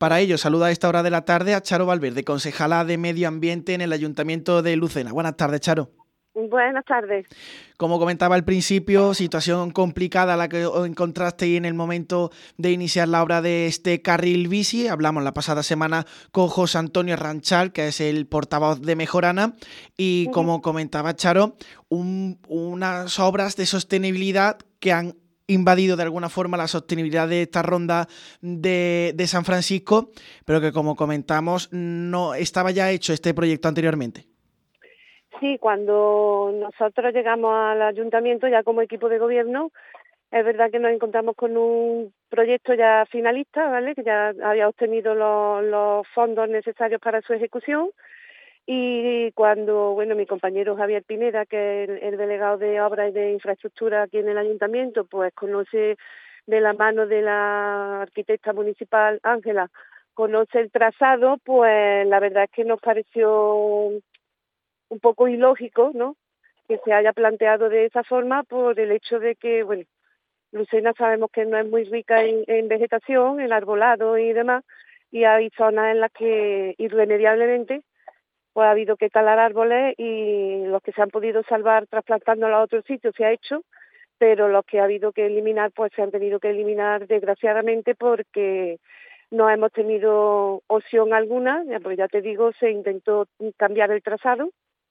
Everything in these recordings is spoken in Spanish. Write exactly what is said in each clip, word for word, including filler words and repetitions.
Para ello, saluda a esta hora de la tarde a Charo Valverde, concejala de Medio Ambiente en el Ayuntamiento de Lucena. Buenas tardes, Charo. Buenas tardes. Como comentaba al principio, situación complicada la que os encontrasteis en el momento de iniciar la obra de este carril bici. Hablamos la pasada semana con José Antonio Ranchal, que es el portavoz de Mejorana, y Uh-huh. como comentaba Charo, un, unas obras de sostenibilidad que han invadido de alguna forma la sostenibilidad de esta ronda de, de San Francisco, pero que como comentamos no estaba ya hecho este proyecto anteriormente. Sí, cuando nosotros llegamos al ayuntamiento ya como equipo de gobierno, es verdad que nos encontramos con un proyecto ya finalista, ¿vale? Que ya había obtenido los, los fondos necesarios para su ejecución. Y cuando, bueno, mi compañero Javier Pineda, que es el, el delegado de Obras y de Infraestructura aquí en el ayuntamiento, pues conoce de la mano de la arquitecta municipal Ángela, conoce el trazado, pues la verdad es que nos pareció un poco ilógico, ¿no?, que se haya planteado de esa forma por el hecho de que, bueno, Lucena sabemos que no es muy rica en, en vegetación, en arbolado y demás, y hay zonas en las que irremediablemente pues ha habido que talar árboles y los que se han podido salvar trasplantándolos a otro sitio se ha hecho, pero los que ha habido que eliminar pues se han tenido que eliminar desgraciadamente porque no hemos tenido opción alguna, pues ya te digo, se intentó cambiar el trazado.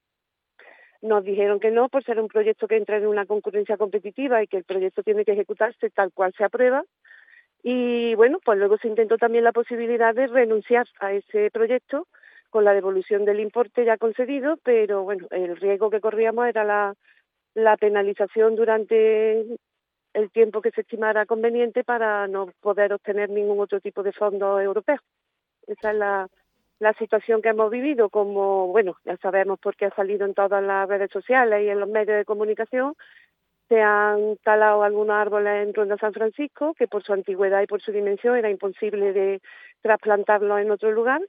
Nos dijeron que no, por ser un proyecto que entra en una concurrencia competitiva y que el proyecto tiene que ejecutarse tal cual se aprueba. Y bueno, pues luego se intentó también la posibilidad de renunciar a ese proyecto con la devolución del importe ya concedido, pero bueno, el riesgo que corríamos era la, la penalización durante el tiempo que se estimara conveniente para no poder obtener ningún otro tipo de fondo europeo. Esa es la, la situación que hemos vivido, como, bueno, ya sabemos porque ha salido en todas las redes sociales y en los medios de comunicación. Se han talado algunos árboles en Ronda San Francisco, que por su antigüedad y por su dimensión era imposible de trasplantarlos en otro lugar.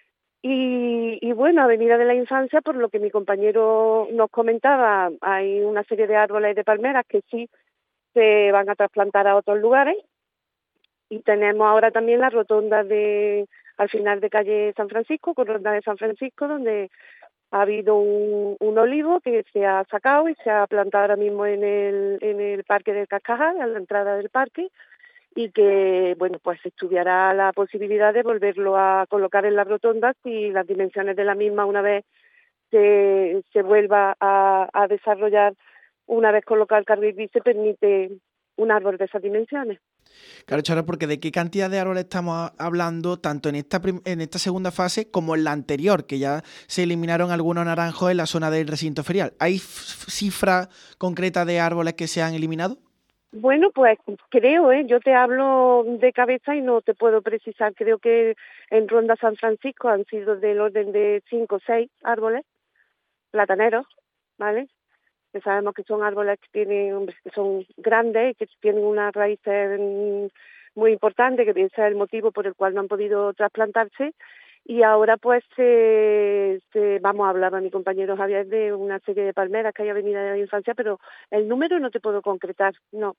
Y, y bueno, Avenida de la Infancia, por lo que mi compañero nos comentaba, hay una serie de árboles de palmeras que sí se van a trasplantar a otros lugares. Y tenemos ahora también la rotonda de al final de calle San Francisco, con Ronda de San Francisco, donde ha habido un, un olivo que se ha sacado y se ha plantado ahora mismo en el, en el Parque del Cascajal, a la entrada del parque, y que, bueno, pues se estudiará la posibilidad de volverlo a colocar en la rotonda si las dimensiones de la misma, una vez se, se vuelva a, a desarrollar, una vez colocado el carril bici, permite un árbol de esas dimensiones. Claro, Charo, porque ¿de qué cantidad de árboles estamos hablando tanto en esta, en esta segunda fase como en la anterior, que ya se eliminaron algunos naranjos en la zona del recinto ferial? ¿Hay cifra concreta de árboles que se han eliminado? Bueno, pues creo, ¿eh? Yo te hablo de cabeza y no te puedo precisar. Creo que en Ronda San Francisco han sido del orden de cinco o seis árboles plataneros, ¿vale? Que sabemos que son árboles que tienen, que son grandes y que tienen unas raíces muy importantes, que ese es el motivo por el cual no han podido trasplantarse. Y ahora pues eh, se, vamos a hablar a mi compañero Javier de una serie de palmeras que hay Avenida de la Infancia, pero el número no te puedo concretar, no.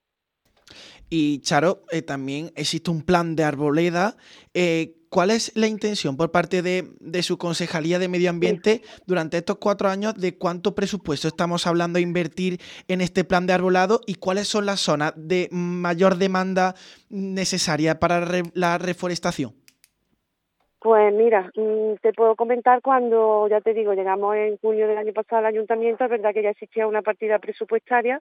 Y Charo, eh, también existe un plan de arboleda. Eh, ¿Cuál es la intención por parte de, de su Concejalía de Medio Sí. Ambiente durante estos cuatro años? ¿De cuánto presupuesto estamos hablando de invertir en este plan de arbolado? ¿Y cuáles son las zonas de mayor demanda necesaria para re, la reforestación? Pues mira, te puedo comentar cuando, ya te digo, llegamos en junio del año pasado al ayuntamiento, es verdad que ya existía una partida presupuestaria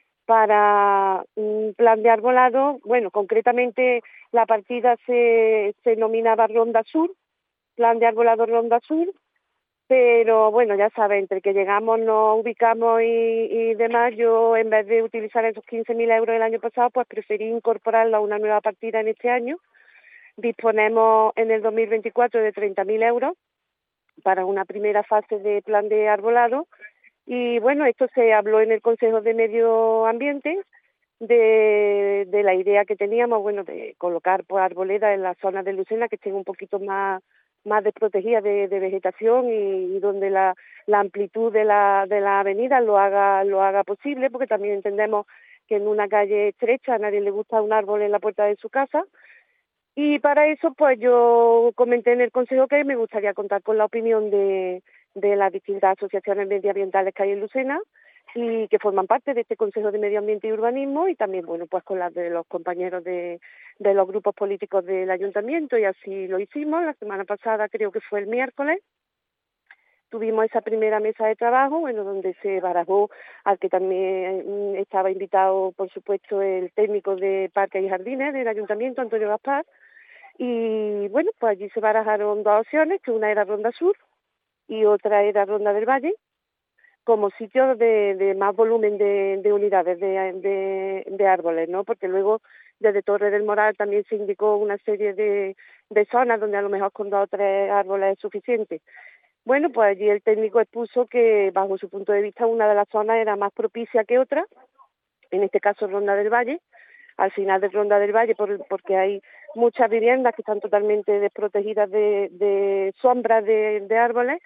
para un plan de arbolado. Bueno, concretamente la partida se, se nominaba Ronda Sur, plan de arbolado Ronda Sur, pero bueno, ya sabes, entre que llegamos, nos ubicamos y, y demás, yo en vez de utilizar esos quince mil euros el año pasado, pues preferí incorporarlo a una nueva partida en este año. Disponemos en el dos mil veinticuatro de treinta mil euros para una primera fase de plan de arbolado. Y bueno, esto se habló en el Consejo de Medio Ambiente de, de la idea que teníamos, bueno, de colocar pues arboledas en las zonas de Lucena que estén un poquito más más desprotegidas de, de vegetación y, y donde la, la amplitud de la de la avenida lo haga lo haga posible, porque también entendemos que en una calle estrecha a nadie le gusta un árbol en la puerta de su casa. Y para eso, pues yo comenté en el Consejo que me gustaría contar con la opinión de, de las distintas asociaciones medioambientales que hay en Lucena y que forman parte de este Consejo de Medio Ambiente y Urbanismo, y también, bueno, pues con las de los compañeros de, de los grupos políticos del Ayuntamiento, y así lo hicimos. La semana pasada, creo que fue el miércoles, tuvimos esa primera mesa de trabajo, bueno, donde se barajó, al que también estaba invitado, por supuesto, el técnico de Parques y Jardines del Ayuntamiento, Antonio Gaspar, y bueno, pues allí se barajaron dos opciones, que una era Ronda Sur y otra era Ronda del Valle, como sitios de, de más volumen de, de unidades de, de, de árboles, ¿no? Porque luego desde Torre del Moral también se indicó una serie de, de zonas donde a lo mejor con dos o tres árboles es suficiente. Bueno, pues allí el técnico expuso que bajo su punto de vista una de las zonas era más propicia que otra, en este caso Ronda del Valle, al final de Ronda del Valle, por, porque hay muchas viviendas que están totalmente desprotegidas de, de sombras de, de árboles,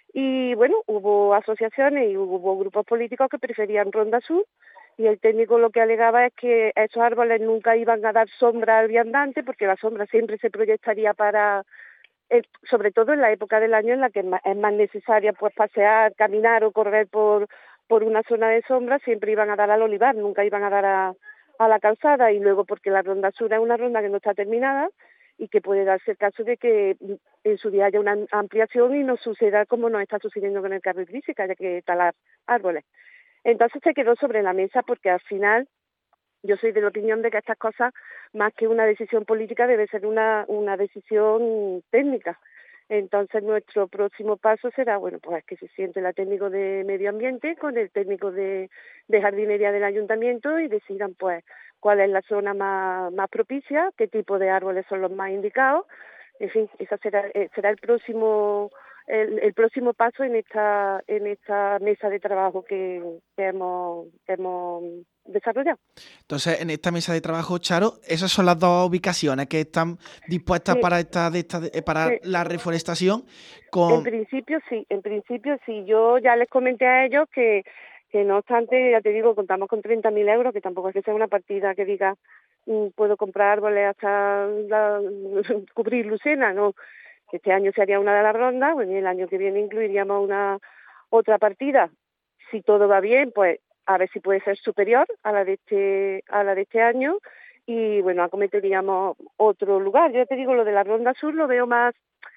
y bueno, hubo asociaciones y hubo grupos políticos que preferían Ronda Sur, y el técnico lo que alegaba es que esos árboles nunca iban a dar sombra al viandante, porque la sombra siempre se proyectaría para, eh, sobre todo en la época del año en la que es más, es más necesaria pues pasear, caminar o correr por, por una zona de sombra, siempre iban a dar al olivar, nunca iban a dar a, a la calzada. Y luego porque la Ronda Sur es una ronda que no está terminada y que puede darse el caso de que en su día haya una ampliación y no suceda como nos está sucediendo con el carril bici, que haya que talar árboles. Entonces se quedó sobre la mesa, porque al final yo soy de la opinión de que estas cosas, más que una decisión política, debe ser una, una decisión técnica. Entonces nuestro próximo paso será, bueno, pues que se siente la técnico de medio ambiente con el técnico de, de jardinería del ayuntamiento y decidan pues cuál es la zona más, más propicia, qué tipo de árboles son los más indicados. En fin, ese será, eh, será el próximo el, el próximo paso en esta en esta mesa de trabajo que, que hemos que hemos desarrollado. Entonces, en esta mesa de trabajo, Charo, esas son las dos ubicaciones que están dispuestas Sí, para esta, de esta de, para sí. la reforestación. En Con principio sí, en principio sí. Yo ya les comenté a ellos que, que no obstante, ya te digo, contamos con treinta mil euros, que tampoco es que sea una partida que diga mm, puedo comprar árboles hasta la, cubrir Lucena, no, que este año se haría una de las rondas, bueno, y el año que viene incluiríamos una otra partida. Si todo va bien, pues a ver si puede ser superior a la de este, a la de este año, y bueno, acometeríamos otro lugar. Yo te digo, lo de la Ronda Sur lo veo más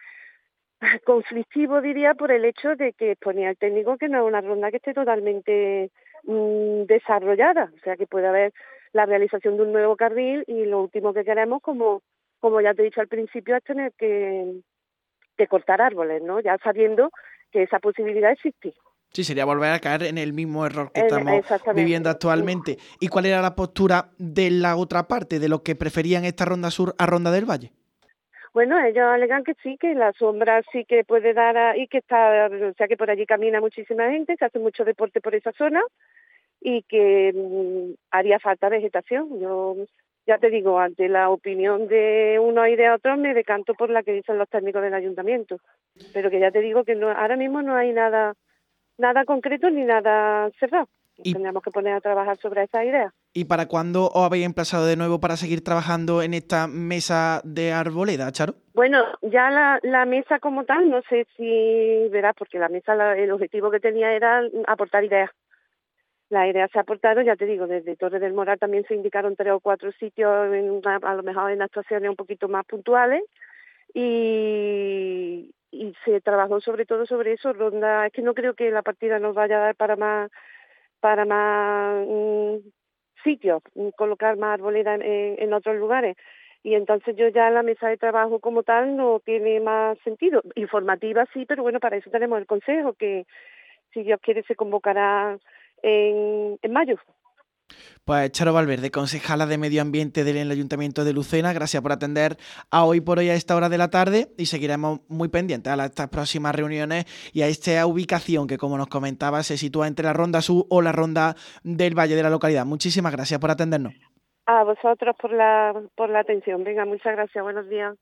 conflictivo, diría, por el hecho de que ponía el técnico que no es una ronda que esté totalmente mmm, desarrollada, o sea que puede haber la realización de un nuevo carril, y lo último que queremos, como como ya te he dicho al principio, es tener que, que cortar árboles, ¿no? Ya sabiendo que esa posibilidad existe. Sí, sería volver a caer en el mismo error que En, estamos viviendo exactamente. actualmente. ¿Y cuál era la postura de la otra parte, de los que preferían esta Ronda Sur a Ronda del Valle? Bueno, ellos alegan que sí, que la sombra sí que puede dar a, y que está, o sea que por allí camina muchísima gente, se hace mucho deporte por esa zona y que mmm, haría falta vegetación. Yo ya te digo, ante la opinión de uno y de otros me decanto por la que dicen los técnicos del ayuntamiento, pero que ya te digo que no, ahora mismo no hay nada nada concreto ni nada cerrado. Nos ¿Y, tendríamos que poner a trabajar sobre esa idea. ¿Y para cuándo os habéis emplazado de nuevo para seguir trabajando en esta mesa de arboleda, Charo? Bueno, ya la, la mesa como tal, no sé si verás, porque la mesa, la, el objetivo que tenía era aportar ideas. Las ideas se aportaron, ya te digo, desde Torre del Moral también se indicaron tres o cuatro sitios, en una, a lo mejor en actuaciones un poquito más puntuales, y, y se trabajó sobre todo sobre eso. Ronda, es que no creo que la partida nos vaya a dar para más para más mmm, sitios, colocar más arboleda en, en otros lugares. Y entonces yo ya la mesa de trabajo como tal no tiene más sentido. Informativa sí, pero bueno, para eso tenemos el consejo, que si Dios quiere se convocará en, en mayo. Pues Charo Valverde, concejala de Medio Ambiente del Ayuntamiento de Lucena, gracias por atender a Hoy por Hoy a esta hora de la tarde, y seguiremos muy pendientes a las, estas próximas reuniones y a esta ubicación que, como nos comentaba, se sitúa entre la Ronda Sur o la Ronda del Valle de la localidad. Muchísimas gracias por atendernos. A vosotros por la, por la atención. Venga, muchas gracias. Buenos días.